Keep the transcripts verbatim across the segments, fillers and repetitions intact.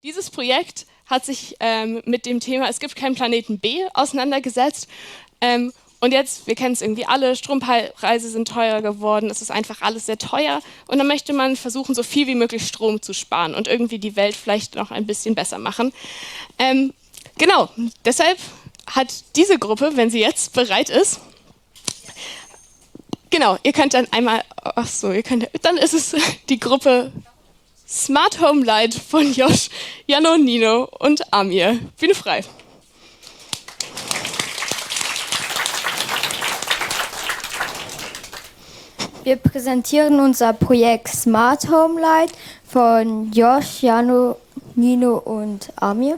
Dieses Projekt hat sich ähm, mit dem Thema Es gibt keinen Planeten B auseinandergesetzt. Ähm, und jetzt, wir kennen es irgendwie alle, Strompreise sind teuer geworden, es ist einfach alles sehr teuer. Und dann möchte man versuchen, so viel wie möglich Strom zu sparen und irgendwie die Welt vielleicht noch ein bisschen besser machen. Ähm, genau, deshalb hat diese Gruppe, wenn sie jetzt bereit ist, genau, ihr könnt dann einmal, ach so, ihr könnt, dann ist es die Gruppe Smart Home Light von Josh, Jano, Nino und Amir. Bühne frei. Wir präsentieren unser Projekt Smart Home Light von Josh, Jano, Nino und Amir.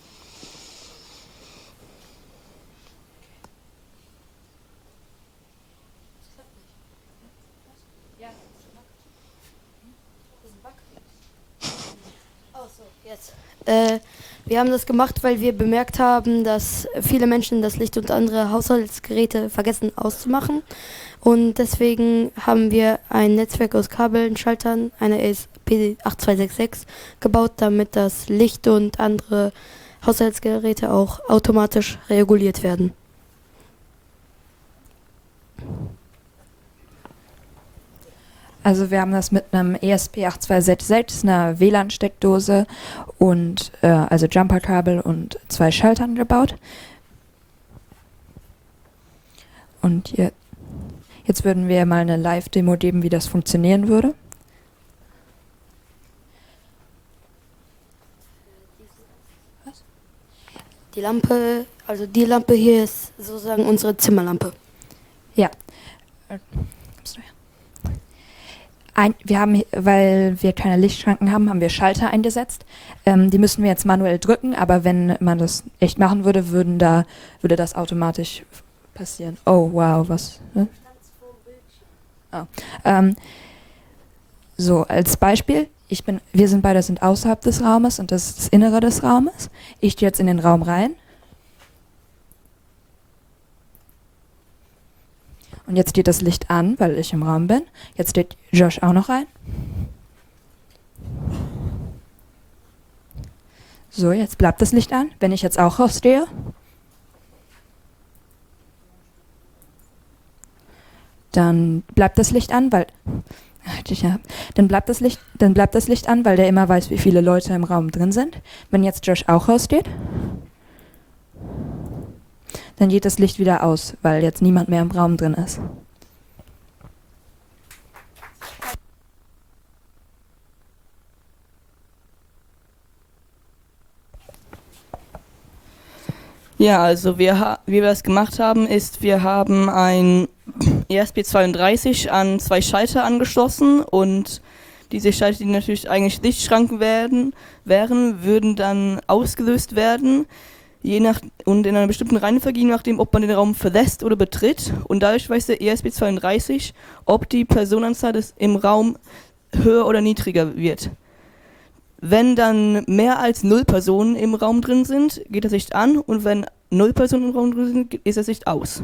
Äh, wir haben das gemacht, weil wir bemerkt haben, dass viele Menschen das Licht und andere Haushaltsgeräte vergessen auszumachen. Und deswegen haben wir ein Netzwerk aus Kabeln, Schaltern, eine E S P acht zwei sechs sechs gebaut, damit das Licht und andere Haushaltsgeräte auch automatisch reguliert werden. Also wir haben das mit einem E S P acht zwei sechs sechs, einer W L A N-Steckdose und äh, also Jumperkabel und zwei Schaltern gebaut. Und hier, jetzt würden wir mal eine Live-Demo geben, wie das funktionieren würde. Was? Die Lampe, also die Lampe hier ist sozusagen unsere Zimmerlampe. Ja. Ein, wir haben, weil wir keine Lichtschranken haben, haben wir Schalter eingesetzt. Ähm, die müssen wir jetzt manuell drücken, aber wenn man das echt machen würde, würden da, würde das automatisch passieren. Oh, wow, was? Ne? Oh. Ähm, so, als Beispiel, ich bin, wir sind beide sind außerhalb des Raumes und das ist das Innere des Raumes. Ich gehe jetzt in den Raum rein. Und jetzt geht das Licht an, weil ich im Raum bin. Jetzt geht Josh auch noch rein. So, jetzt bleibt das Licht an. Wenn ich jetzt auch rausstehe. Dann bleibt das Licht an, weil dann bleibt das Licht, dann bleibt das Licht an, weil der immer weiß, wie viele Leute im Raum drin sind. Wenn jetzt Josh auch rausgeht, dann geht das Licht wieder aus, weil jetzt niemand mehr im Raum drin ist. Ja, also wir, wie wir das gemacht haben, ist, wir haben ein E S P zweiunddreißig an zwei Schalter angeschlossen und diese Schalter, die natürlich eigentlich Lichtschranken werden, wären, würden dann ausgelöst werden. Je nach, und in einer bestimmten Reihenfolge, je nachdem, ob man den Raum verlässt oder betritt. Und dadurch weiß der E S P zweiunddreißig, ob die Personenzahl des, im Raum höher oder niedriger wird. Wenn dann mehr als null Personen im Raum drin sind, geht das Licht an. Und wenn null Personen im Raum drin sind, ist das Licht aus.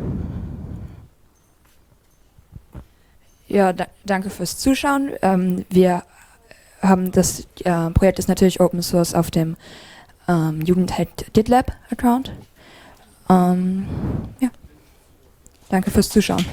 Ja, da, danke fürs Zuschauen. Ähm, wir haben das äh, Projekt ist natürlich Open Source auf dem Ähm, Jugendheld GitLab Account. Ähm, ja. Danke fürs Zuschauen.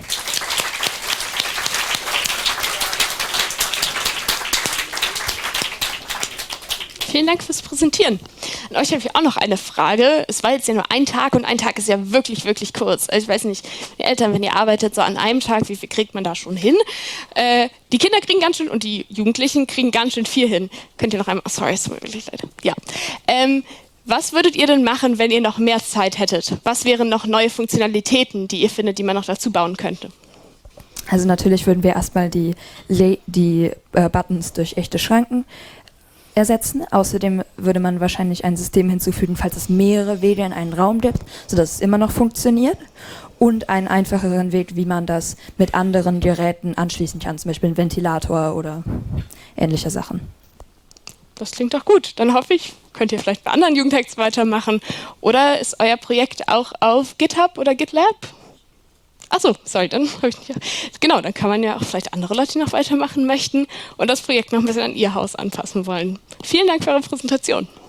Vielen Dank fürs Präsentieren. An euch habe ich auch noch eine Frage. Es war jetzt ja nur ein Tag und ein Tag ist ja wirklich, wirklich kurz. Also ich weiß nicht, die Eltern, wenn ihr arbeitet, so an einem Tag, wie viel kriegt man da schon hin? Äh, die Kinder kriegen ganz schön und die Jugendlichen kriegen ganz schön viel hin. Könnt ihr noch einmal, oh, sorry, es tut mir wirklich leid. Ja. Ähm, was würdet ihr denn machen, wenn ihr noch mehr Zeit hättet? Was wären noch neue Funktionalitäten, die ihr findet, die man noch dazu bauen könnte? Also natürlich würden wir erstmal die, Le die äh, Buttons durch echte Schranken ersetzen. Außerdem würde man wahrscheinlich ein System hinzufügen, falls es mehrere Wege in einen Raum gibt, sodass es immer noch funktioniert. Und einen einfacheren Weg, wie man das mit anderen Geräten anschließen kann, zum Beispiel einen Ventilator oder ähnliche Sachen. Das klingt doch gut. Dann hoffe ich, könnt ihr vielleicht bei anderen Jugendhacks weitermachen. Oder ist euer Projekt auch auf GitHub oder GitLab? Achso, sorry, dann habe ich nicht. Genau, dann kann man ja auch vielleicht andere Leute, die noch weitermachen möchten und das Projekt noch ein bisschen an ihr Haus anpassen wollen. Vielen Dank für eure Präsentation.